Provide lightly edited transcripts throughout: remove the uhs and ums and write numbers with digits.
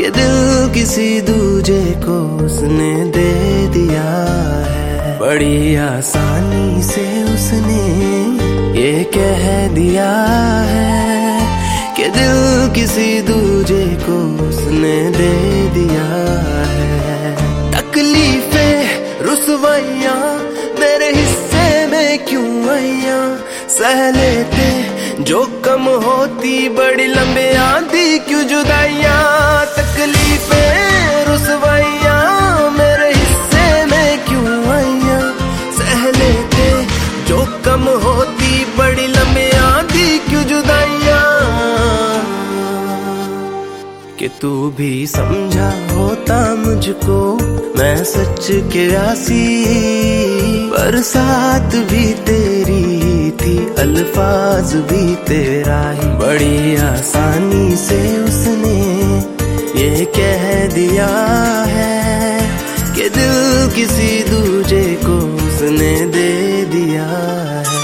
कि दिल किसी दूजे को उसने दे दिया है। बड़ी आसानी से उसने ये कह दिया है कि दिल किसी दूजे को उसने दे दिया है। तकलीफें रुसवाइयां मेरे हिस्से में क्यों आइयां, सह लेते जो कम होती बड़ी लंबी आंधी क्यों जुदाइयां। तकलीफें रुसवाइयां मेरे हिस्से में क्यों आइयां, सह लेते जो कम होती बड़ी लंबी आंधी क्यों जुदाइयां। कि तू भी समझा होता मुझको मैं सच के आसी, बरसात भी तेरी थी अल्फाज भी तेरा ही। बड़ी आसानी से उसने ये कह दिया है कि दिल किसी दूजे को उसने दे दिया है।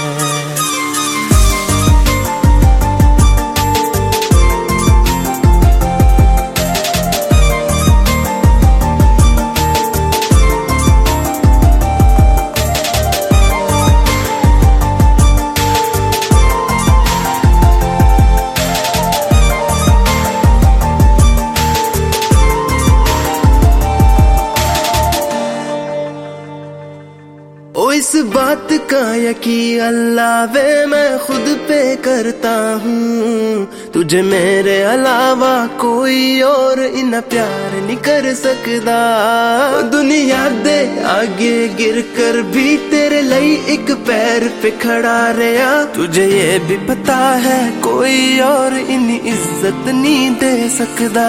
ओ इस बात का यकीन अल्लाह वे मैं खुद पे करता हूँ, तुझे मेरे अलावा कोई और इतना प्यार नहीं कर सकता। दुनिया दे आगे गिर कर भी तेरे लिए एक पैर पे खड़ा रहा, तुझे ये भी पता है कोई और इन्हीं इज्जत नहीं दे सकता।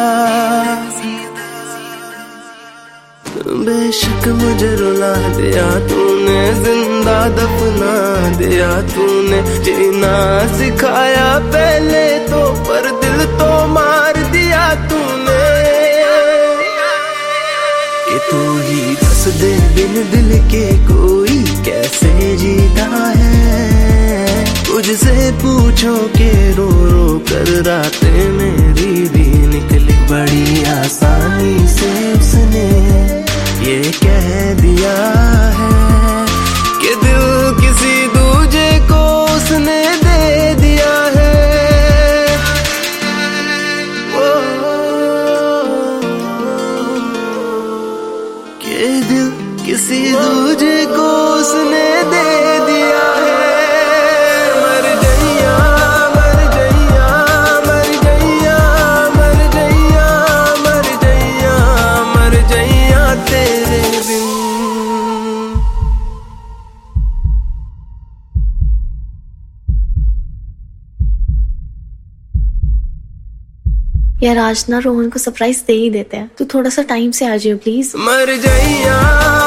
बेशक मुझे रुला दिया तूने, जिंदा दफना दिया तूने, जीना सिखाया पहले तो पर दिल तो मार दिया तूने। कि तू ही दस दे बिन दिल के कोई कैसे जीता है, तुझसे पूछो के रो रो कर रातें मेरी भी निकली। बड़ी आसानी से उसने ये कह दिया है कि दिल किसी दूजे को उसने दे दिया है। कि दिल किसी दूजे को उसने दे दिया है। मर जइया मर जइया मर जइया मर जइया मर जइया मर जइया तेरे बिन। यार आज ना रोहन को सरप्राइज दे ही देते हैं, तू थोड़ा सा टाइम से आ जाओ प्लीज। मर जइया